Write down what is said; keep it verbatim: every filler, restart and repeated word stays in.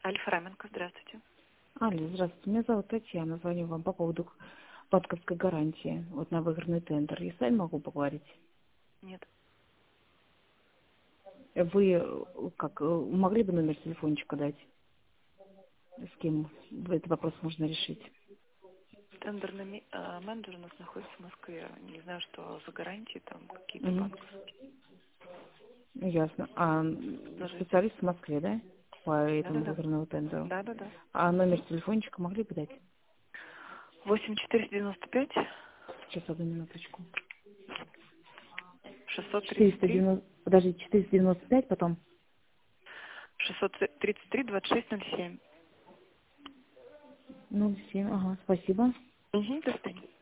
Альфа Раменко, здравствуйте. Алло, здравствуйте. Меня зовут Татьяна. Звоню вам по поводу банковской гарантии вот на выигранный тендер. Я с вами могу поговорить? Нет. Вы э, как э, могли бы номер телефончика дать? С кем этот вопрос можно решить? Тендерный ми- э, менеджер у нас находится в Москве. Не знаю, что за гарантии, там какие-то Мгм. банковские. Ясно. А Скажите. специалист в Москве, да? По этому Да-да-да. выигранному тендеру. Да-да-да. А номер телефончика могли бы дать? восемь четыреста девяносто пять Сейчас, одну минуточку. шестьсот тридцать четыреста три девяносто, подожди, четыреста девяносто пять, потом шестьсот тридцать три двадцать шесть ноль семь. ноль семь. Ага, спасибо. Угу, до свидания.